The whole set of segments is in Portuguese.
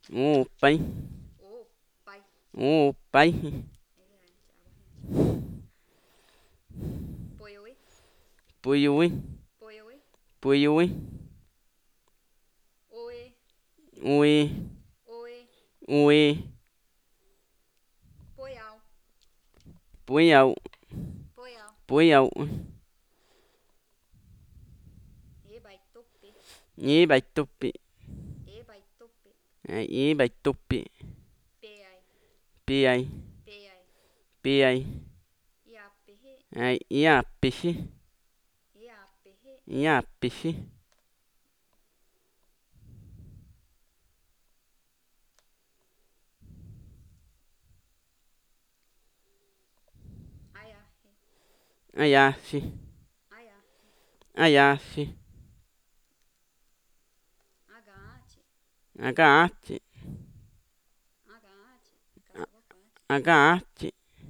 O pai. O pai. O pai. Poioi. Puiui. Poioi. Puiui. Oe. Ui. Oe. Ui. Poial. Puiau. Poial. Puiau. E vai tupi. Nhí bạch tupi. E vai tupi. Nhí bạch tupi. Peai. Piai. Peai. Piai. Iapehe. Ia pichi. Iapehe. Ia pichi. Aiahe. Ayashi. Aiahe. Ayashi. Agaate. Agaate. Agaate. Caçavopate. Agaate.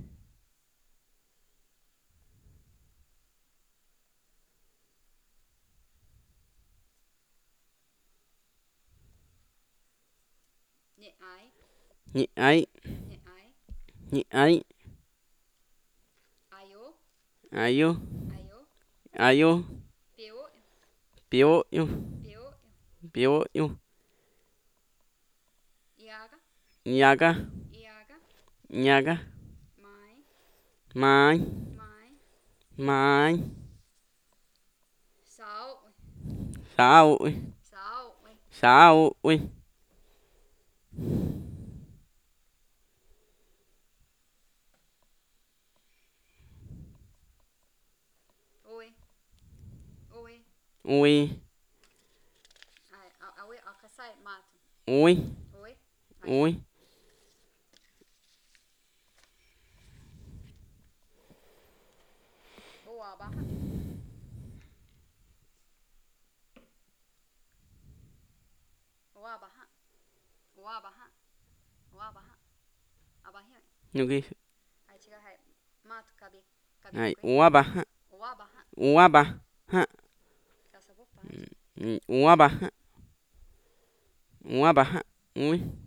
Neai. Nhị ai. Neai. Nhị ai. Aiô. Ayu. Aiô. Ayu. Peu. Piuyu. Peu. Piuyu. Iaga. Nhaga. Iaga. Nhaga. Mãe. Mãe. Mãe. Mãe. Sal. Sao. Sal. Sao. Oi. Oi. Ui. Ai, aue, alcaçai, mato. Ui. Oi. Aí. Ui. Boa barra. Boa barra. Boa barra. Boa barra. A barrinha. Nhục. Aí tira hai. Mato, cabe. Cabe Ai. buquê. Ua baha. Boa barra. Ua baha. Caçavopate. Ua baha. Ua baha. Ui.